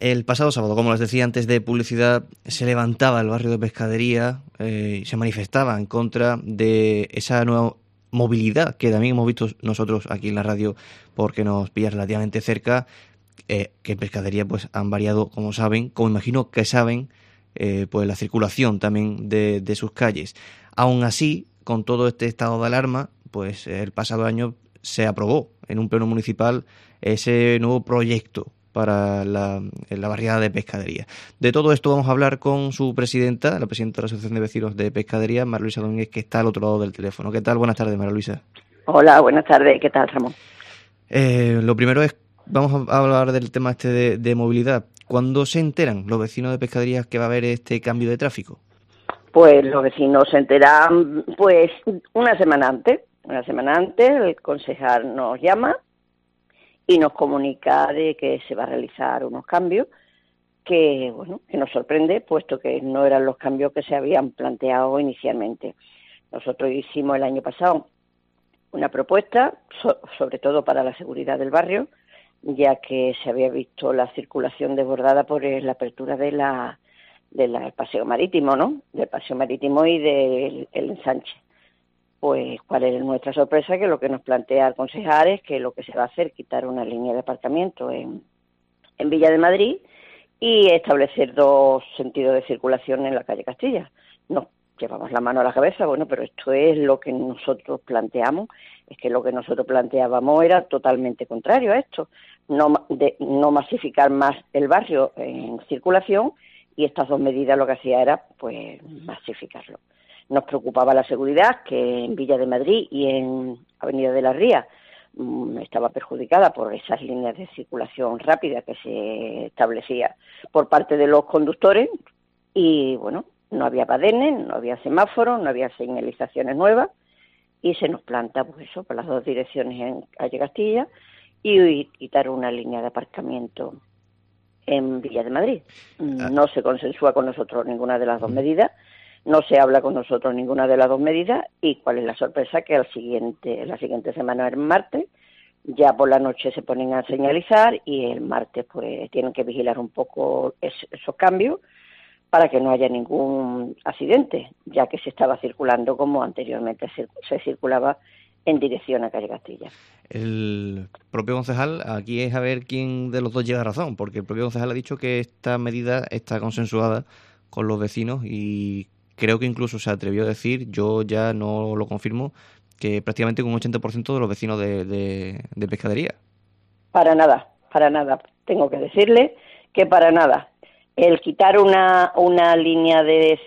El pasado sábado, como les decía antes de publicidad, se levantaba el barrio de Pescadería y se manifestaba en contra de esa nueva movilidad que también hemos visto nosotros aquí en la radio porque nos pilla relativamente cerca, que en Pescadería pues han variado, como saben, como imagino que saben, pues la circulación también de sus calles. Aún así, con todo este estado de alarma, pues el pasado año se aprobó en un pleno municipal ese nuevo proyecto para la barriada de Pescadería. De todo esto vamos a hablar con su presidenta, la presidenta de la Asociación de Vecinos de Pescadería, María Luisa Domínguez, que está al otro lado del teléfono. ¿Qué tal? Buenas tardes, María Luisa. Hola, buenas tardes. ¿Qué tal, Ramón? Lo primero es, vamos a hablar del tema este de movilidad. ¿Cuándo se enteran los vecinos de Pescadería que va a haber este cambio de tráfico? Pues los vecinos se enteran pues una semana antes. Una semana antes el concejal nos llama y nos comunica de que se va a realizar unos cambios que, bueno, que nos sorprende, puesto que no eran los cambios que se habían planteado inicialmente. Nosotros hicimos el año pasado una propuesta, sobre todo para la seguridad del barrio, ya que se había visto la circulación desbordada por la apertura del paseo marítimo, ¿no? Del paseo marítimo y del ensanche. Pues, ¿cuál es nuestra sorpresa? Que lo que nos plantea el concejal es que lo que se va a hacer es quitar una línea de aparcamiento en Villa de Madrid y establecer 2 sentidos de circulación en la calle Castilla. Nos llevamos la mano a la cabeza, bueno, pero esto es lo que nosotros planteamos, es que lo que nosotros planteábamos era totalmente contrario a esto, no masificar más el barrio en circulación, y estas 2 medidas lo que hacía era, pues, masificarlo. Nos preocupaba la seguridad, que en Villa de Madrid y en Avenida de la Ría estaba perjudicada por esas líneas de circulación rápida que se establecía por parte de los conductores y, bueno, no había badenes, no había semáforos, no había señalizaciones nuevas y se nos planta, pues eso, por las 2 direcciones en calle Castilla y quitar una línea de aparcamiento en Villa de Madrid. No se consensúa con nosotros ninguna de las 2 medidas, no se habla con nosotros ninguna de las 2 medidas y ¿cuál es la sorpresa? Que la siguiente semana, el martes, ya por la noche se ponen a señalizar y el martes pues tienen que vigilar un poco esos cambios para que no haya ningún accidente, ya que se estaba circulando como anteriormente se circulaba en dirección a calle Castilla. El propio concejal, aquí es a ver quién de los dos lleva razón, porque el propio concejal ha dicho que esta medida está consensuada con los vecinos y creo que incluso se atrevió a decir, yo ya no lo confirmo, que prácticamente un 80% de los vecinos de Pescadería. Para nada. Tengo que decirle que para nada. El quitar una línea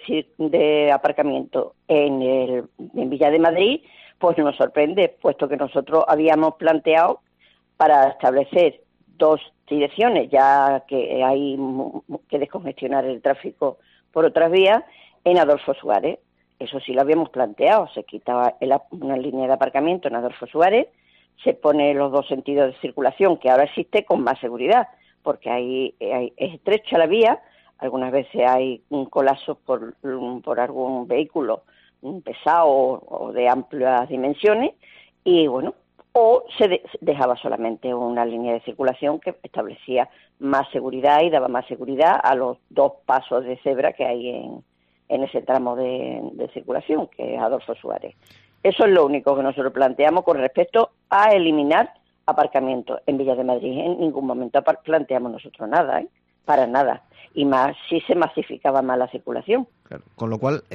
de aparcamiento en Villa de Madrid, pues nos sorprende, puesto que nosotros habíamos planteado para establecer 2 direcciones, ya que hay que descongestionar el tráfico por otras vías, en Adolfo Suárez. Eso sí lo habíamos planteado, se quitaba una línea de aparcamiento en Adolfo Suárez, se pone los 2 sentidos de circulación, que ahora existe con más seguridad, porque es estrecha la vía, algunas veces hay colapsos por algún vehículo pesado o de amplias dimensiones, y bueno, o se dejaba solamente una línea de circulación que establecía más seguridad y daba más seguridad a los 2 pasos de cebra que hay en ese tramo de circulación, que es Adolfo Suárez. Eso es lo único que nosotros planteamos con respecto a eliminar aparcamientos en Villa de Madrid. En ningún momento planteamos nosotros nada, para nada. Y más si se masificaba más la circulación. Claro. Con lo cual,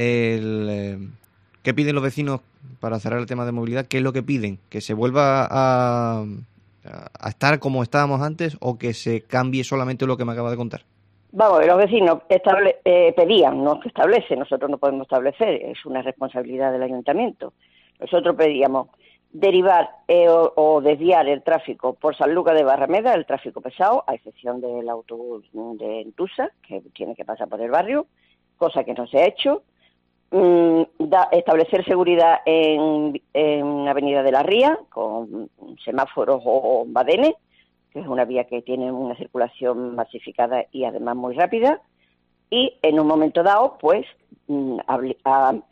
¿qué piden los vecinos para cerrar el tema de movilidad? ¿Qué es lo que piden? ¿Que se vuelva a estar como estábamos antes o que se cambie solamente lo que me acaba de contar? Vamos, los vecinos pedían, no se establece, nosotros no podemos establecer, es una responsabilidad del ayuntamiento. Nosotros pedíamos derivar o desviar el tráfico por Sanlúcar de Barrameda, el tráfico pesado, a excepción del autobús de Entusa, que tiene que pasar por el barrio, cosa que no se ha hecho. Establecer seguridad en Avenida de la Ría, con semáforos o badenes, que es una vía que tiene una circulación masificada y además muy rápida, y en un momento dado, pues,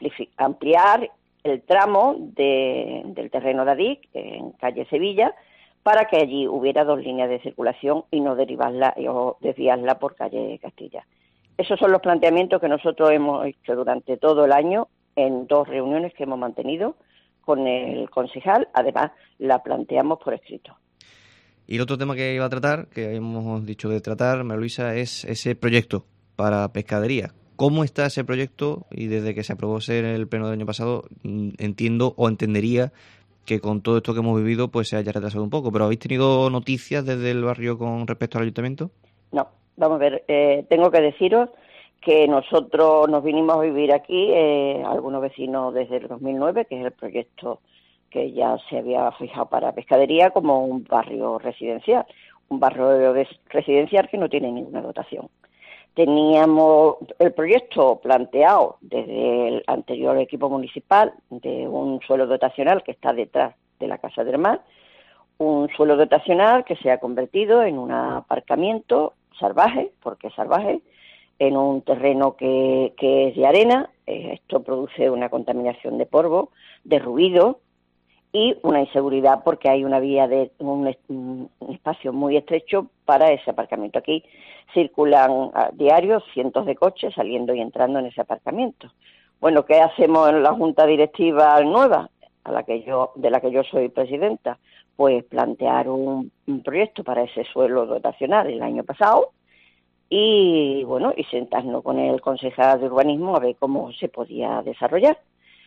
ampliar el tramo del terreno de Adic, en calle Sevilla, para que allí hubiera 2 líneas de circulación y no derivarla o desviarla por calle Castilla. Esos son los planteamientos que nosotros hemos hecho durante todo el año en 2 reuniones que hemos mantenido con el concejal. Además, la planteamos por escrito. Y el otro tema que iba a tratar, que hemos dicho de tratar, María Luisa, es ese proyecto para pescadería. ¿Cómo está ese proyecto? Y desde que se aprobó en el pleno del año pasado, entiendo o entendería que con todo esto que hemos vivido pues se haya retrasado un poco. ¿Pero habéis tenido noticias desde el barrio con respecto al ayuntamiento? No, vamos a ver, tengo que deciros que nosotros nos vinimos a vivir aquí, algunos vecinos desde el 2009, que es el proyecto que ya se había fijado para pescadería como un barrio residencial que no tiene ninguna dotación. Teníamos el proyecto planteado desde el anterior equipo municipal de un suelo dotacional que está detrás de la Casa del Mar, un suelo dotacional que se ha convertido en un aparcamiento salvaje, porque es salvaje, en un terreno que es de arena. Esto produce una contaminación de polvo, de ruido y una inseguridad porque hay una vía de un espacio muy estrecho para ese aparcamiento. Aquí circulan a diario cientos de coches saliendo y entrando en ese aparcamiento. Bueno, ¿qué hacemos en la Junta Directiva nueva, de la que yo soy presidenta? Pues plantear un proyecto para ese suelo dotacional el año pasado y sentarnos con el concejal de urbanismo a ver cómo se podía desarrollar.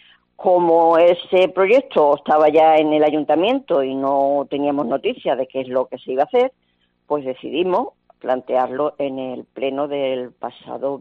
Como ese proyecto estaba ya en el ayuntamiento y no teníamos noticia de qué es lo que se iba a hacer, pues decidimos plantearlo en el pleno del pasado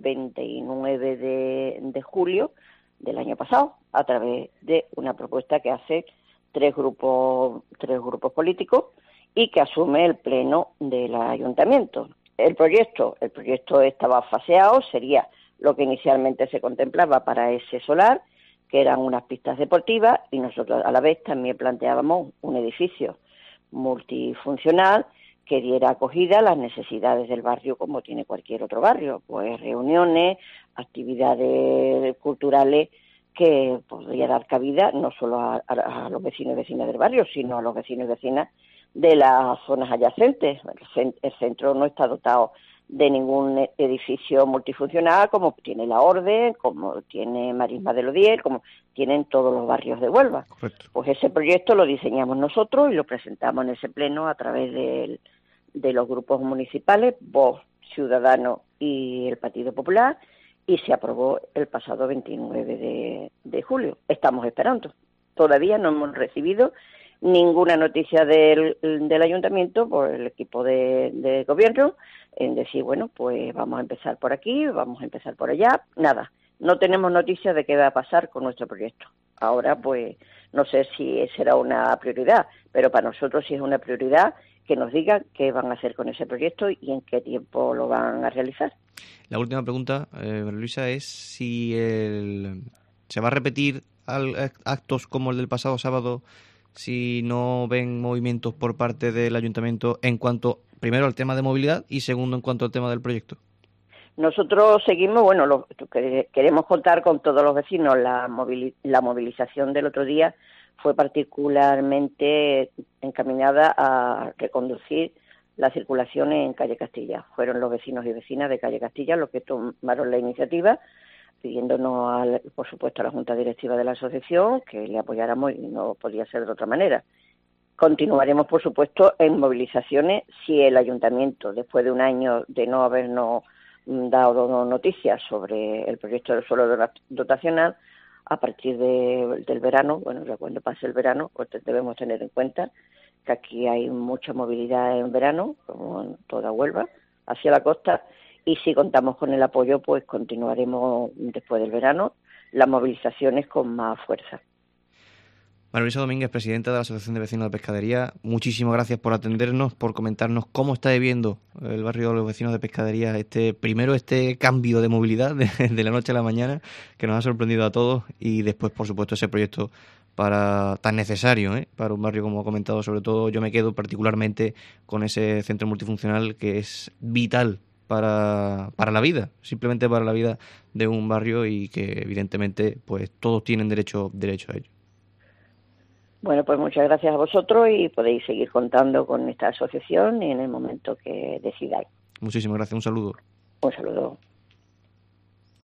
29 de julio del año pasado, a través de una propuesta que hace tres grupos políticos y que asume el pleno del ayuntamiento. El proyecto estaba faseado, sería lo que inicialmente se contemplaba para ese solar, que eran unas pistas deportivas, y nosotros a la vez también planteábamos un edificio multifuncional que diera acogida a las necesidades del barrio como tiene cualquier otro barrio, pues reuniones, actividades culturales que podría dar cabida no solo a los vecinos y vecinas del barrio, sino a los vecinos y vecinas de las zonas adyacentes. El centro no está dotado de ningún edificio multifuncional como tiene La Orden, como tiene Marisma de Lodier, como tienen todos los barrios de Huelva. Correcto. Pues ese proyecto lo diseñamos nosotros y lo presentamos en ese pleno a través de los grupos municipales, Vox, Ciudadanos y el Partido Popular, y se aprobó el pasado 29 de julio. Estamos esperando. Todavía no hemos recibido ninguna noticia del ayuntamiento por el equipo de gobierno en decir, bueno, pues vamos a empezar por aquí, vamos a empezar por allá. Nada, no tenemos noticias de qué va a pasar con nuestro proyecto. Ahora, pues, no sé si será una prioridad, pero para nosotros sí es una prioridad que nos digan qué van a hacer con ese proyecto y en qué tiempo lo van a realizar. La última pregunta, María Luisa, es si se va a repetir actos como el del pasado sábado si no ven movimientos por parte del ayuntamiento en cuanto, primero, al tema de movilidad y segundo, en cuanto al tema del proyecto. Nosotros seguimos, queremos contar con todos los vecinos. La movilización del otro día fue particularmente encaminada a reconducir la circulación en Calle Castilla. Fueron los vecinos y vecinas de Calle Castilla los que tomaron la iniciativa, pidiéndonos, por supuesto, a la Junta Directiva de la asociación que le apoyáramos y no podía ser de otra manera. Continuaremos, por supuesto, en movilizaciones si el ayuntamiento, después de un año de no habernos dado noticias sobre el proyecto del suelo dotacional, a partir del verano, ya cuando pase el verano, pues debemos tener en cuenta que aquí hay mucha movilidad en verano, como en toda Huelva, hacia la costa, y si contamos con el apoyo, pues continuaremos después del verano las movilizaciones con más fuerza. María Luisa Domínguez, presidenta de la Asociación de Vecinos de Pescadería, muchísimas gracias por atendernos, por comentarnos cómo está viviendo el barrio de los vecinos de Pescadería este cambio de movilidad de la noche a la mañana, que nos ha sorprendido a todos, y después, por supuesto, ese proyecto tan necesario para un barrio, como ha comentado. Sobre todo yo me quedo particularmente con ese centro multifuncional que es vital para la vida, simplemente para la vida de un barrio, y que evidentemente pues todos tienen derecho a ello. Bueno, pues muchas gracias a vosotros y podéis seguir contando con esta asociación en el momento que decidáis. Muchísimas gracias, un saludo. Un saludo.